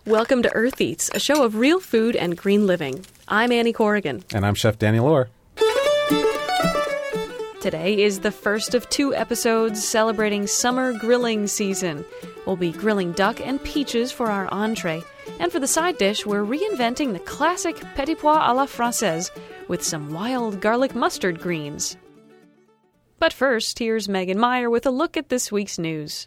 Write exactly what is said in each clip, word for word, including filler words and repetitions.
Welcome to Earth Eats, a show of real food and green living. I'm Annie Corrigan. And I'm Chef Danny Lohr. Today is the first of two episodes celebrating summer grilling season. We'll be grilling duck and peaches for our entree. And for the side dish, we're reinventing the classic petit pois à la française with some wild garlic mustard greens. But first, here's Megan Meyer with a look at this week's news.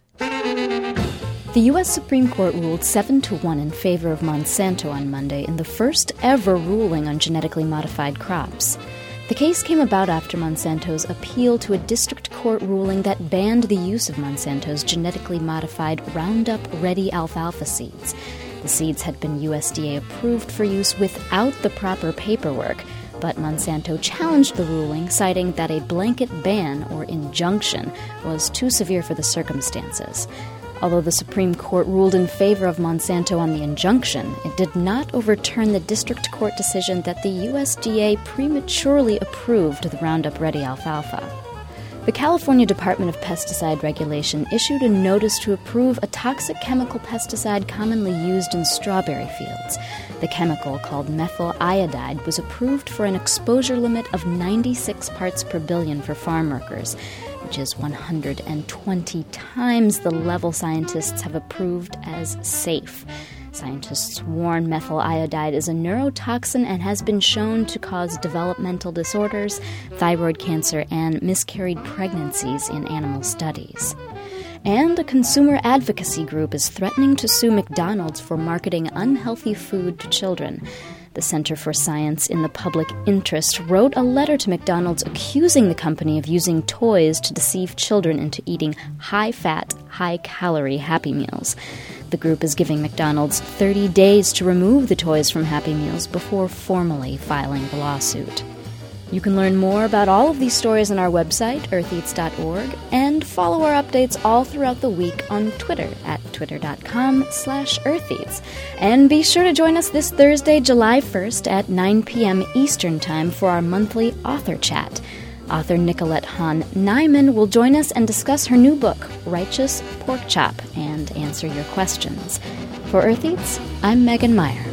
The U S Supreme Court ruled seven to one in favor of Monsanto on Monday in the first ever ruling on genetically modified crops. The case came about after Monsanto's appeal to a district court ruling that banned the use of Monsanto's genetically modified Roundup Ready alfalfa seeds. The seeds had been U S D A approved for use without the proper paperwork, but Monsanto challenged the ruling, citing that a blanket ban or injunction was too severe for the circumstances. Although the Supreme Court ruled in favor of Monsanto on the injunction, it did not overturn the district court decision that the U S D A prematurely approved the Roundup Ready alfalfa. The California Department of Pesticide Regulation issued a notice to approve a toxic chemical pesticide commonly used in strawberry fields. The chemical, called methyl iodide, was approved for an exposure limit of ninety-six parts per billion for farm workers, which is one hundred twenty times the level scientists have approved as safe. Scientists warn methyl iodide is a neurotoxin and has been shown to cause developmental disorders, thyroid cancer, and miscarried pregnancies in animal studies. And a consumer advocacy group is threatening to sue McDonald's for marketing unhealthy food to children. The Center for Science in the Public Interest wrote a letter to McDonald's accusing the company of using toys to deceive children into eating high-fat, high-calorie Happy Meals. The group is giving McDonald's thirty days to remove the toys from Happy Meals before formally filing the lawsuit. You can learn more about all of these stories on our website, earth eats dot org, and follow our updates all throughout the week on Twitter at twitter.com slash eartheats. And be sure to join us this Thursday, July first at nine p.m. Eastern Time for our monthly author chat. Author Nicolette Hahn Nyman will join us and discuss her new book, Righteous Pork Chop, and answer your questions. For Earth Eats, I'm Megan Meyer.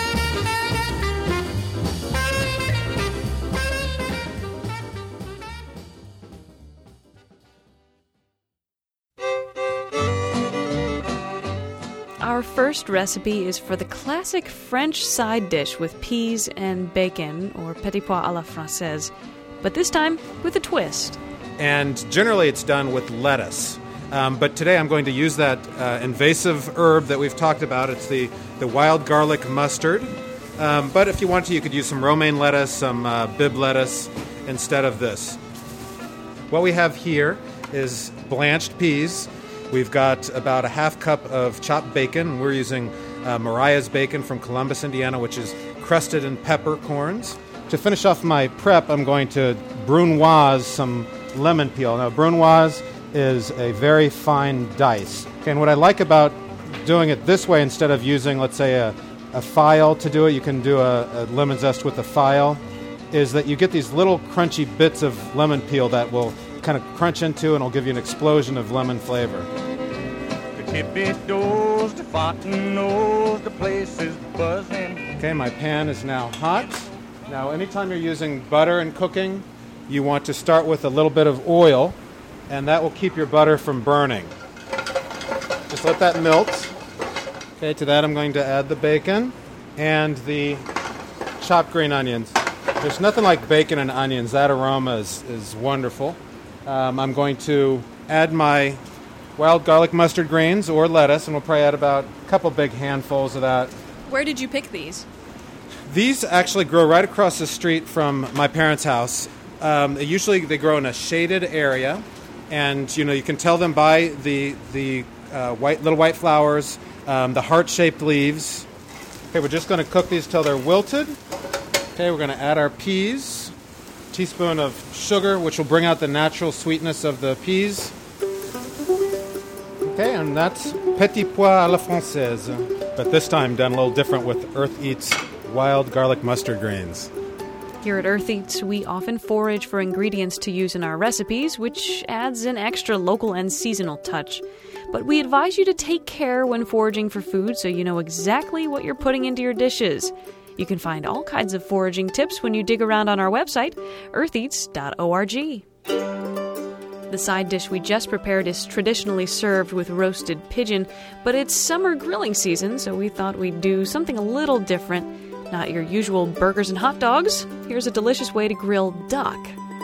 Our first recipe is for the classic French side dish with peas and bacon, or petit pois à la française, but this time with a twist. And generally it's done with lettuce. Um, but today I'm going to use that uh, invasive herb that we've talked about. It's the, the wild garlic mustard. Um, but if you want to, you could use some romaine lettuce, some uh, Bibb lettuce instead of this. What we have here is blanched peas. We've got about a half cup of chopped bacon. We're using uh, Mariah's bacon from Columbus, Indiana, which is crusted in peppercorns. To finish off my prep, I'm going to brunoise some lemon peel. Now, brunoise is a very fine dice. Okay, and what I like about doing it this way instead of using, let's say, a, a file to do it, you can do a, a lemon zest with a file, is that you get these little crunchy bits of lemon peel that will kind of crunch into and will give you an explosion of lemon flavor. The tippy doors, the fountain knows, the place is buzzing. Okay, my pan is now hot. Now, anytime you're using butter in cooking, you want to start with a little bit of oil, and that will keep your butter from burning. Just let that melt. Okay, to that I'm going to add the bacon and the chopped green onions. There's nothing like bacon and onions. That aroma is, is wonderful. Um, I'm going to add my wild garlic mustard greens or lettuce, and we'll probably add about a couple big handfuls of that. Where did you pick these? These actually grow right across the street from my parents' house. Um, they usually they grow in a shaded area, and you know you can tell them by the the uh, white little white flowers, um, the heart-shaped leaves. Okay, we're just going to cook these till they're wilted. Okay, we're going to add our peas, a teaspoon of sugar, which will bring out the natural sweetness of the peas. Okay, and that's petit pois à la française, but this time done a little different with Earth Eats wild garlic mustard greens. Here at Earth Eats, we often forage for ingredients to use in our recipes, which adds an extra local and seasonal touch. but we advise you to take care when foraging for food so you know exactly what you're putting into your dishes. You can find all kinds of foraging tips when you dig around on our website, earth eats dot org. The side dish we just prepared is traditionally served with roasted pigeon, but it's summer grilling season, so we thought we'd do something a little different. Not your usual burgers and hot dogs. Here's a delicious way to grill duck.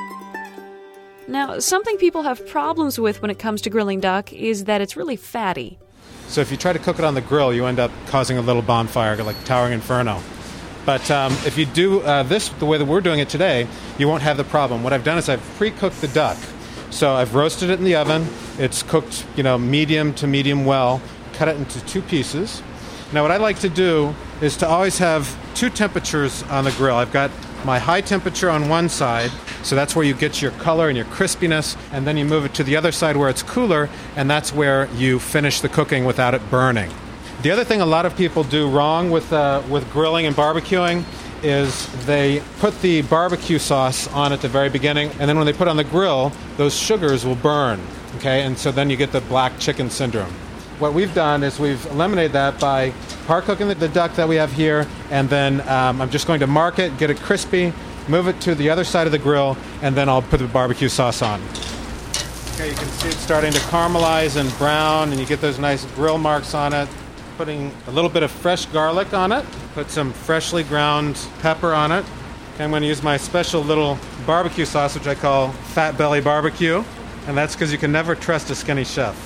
Now, something people have problems with when it comes to grilling duck is that it's really fatty. So if you try to cook it on the grill, you end up causing a little bonfire, like towering inferno. But um, if you do uh, this the way that we're doing it today, you won't have the problem. What I've done is I've pre-cooked the duck. So I've roasted it in the oven. It's cooked, you know, medium to medium well. Cut it into two pieces. Now what I like to do is to always have two temperatures on the grill. I've got my high temperature on one side, so that's where you get your color and your crispiness, and then you move it to the other side where it's cooler, and that's where you finish the cooking without it burning. The other thing a lot of people do wrong with uh, with grilling and barbecuing is they put the barbecue sauce on at the very beginning, and then when they put it on the grill, those sugars will burn, okay? And so then you get the black chicken syndrome. What we've done is we've eliminated that by par cooking the, the duck that we have here, and then um, I'm just going to mark it, get it crispy, move it to the other side of the grill, and then I'll put the barbecue sauce on. Okay, you can see it starting to caramelize and brown, and you get those nice grill marks on it. Putting a little bit of fresh garlic on it, put some freshly ground pepper on it. Okay, I'm going to use my special little barbecue sauce, which I call Fat Belly Barbecue, and that's because you can never trust a skinny chef.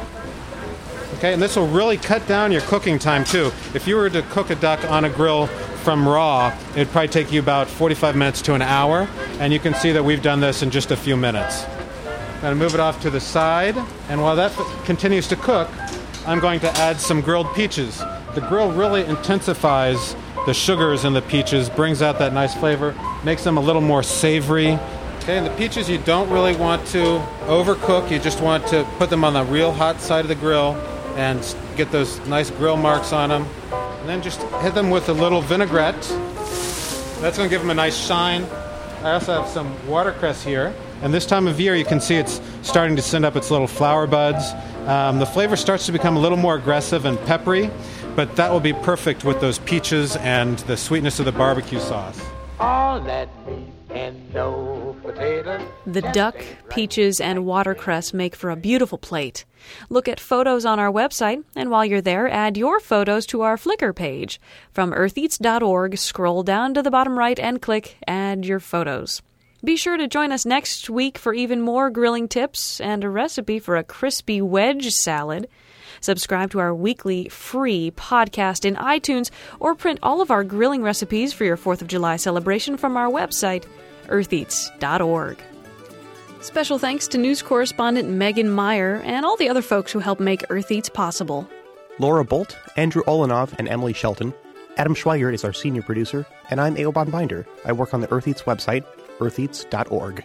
Okay, and this will really cut down your cooking time too. If you were to cook a duck on a grill from raw, it'd probably take you about forty-five minutes to an hour, and you can see that we've done this in just a few minutes. I'm going to move it off to the side, and while that f- continues to cook, I'm going to add some grilled peaches. The grill really intensifies the sugars in the peaches, brings out that nice flavor, makes them a little more savory. Okay, and the peaches you don't really want to overcook. You just want to put them on the real hot side of the grill and get those nice grill marks on them. And then just hit them with a little vinaigrette. That's going to give them a nice shine. I also have some watercress here. And this time of year, you can see it's starting to send up its little flower buds. Um, the flavor starts to become a little more aggressive and peppery, but that will be perfect with those peaches and the sweetness of the barbecue sauce. All that meat and no potato. The duck, peaches, and watercress make for a beautiful plate. Look at photos on our website, and while you're there, add your photos to our Flickr page. From earth eats dot org, scroll down to the bottom right and click Add Your Photos. Be sure to join us next week for even more grilling tips and a recipe for a crispy wedge salad. Subscribe to our weekly free podcast in iTunes or print all of our grilling recipes for your fourth of July celebration from our website, earth eats dot org. Special thanks to news correspondent Megan Meyer and all the other folks who help make Earth Eats possible. Laura Bolt, Andrew Olenov, and Emily Shelton. Adam Schweigert is our senior producer, and I'm Eoban Binder. I work on the Earth Eats website, earth eats dot org.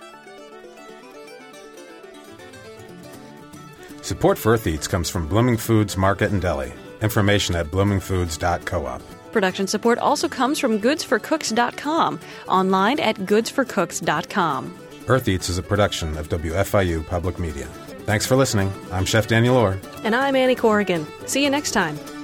Support for Earth Eats comes from Blooming Foods Market and Deli. Information at blooming foods dot coop. Production support also comes from goods for cooks dot com, online at goods for cooks dot com. Earth Eats is a production of W F I U Public Media. Thanks for listening. I'm Chef Daniel Orr. And I'm Annie Corrigan. See you next time.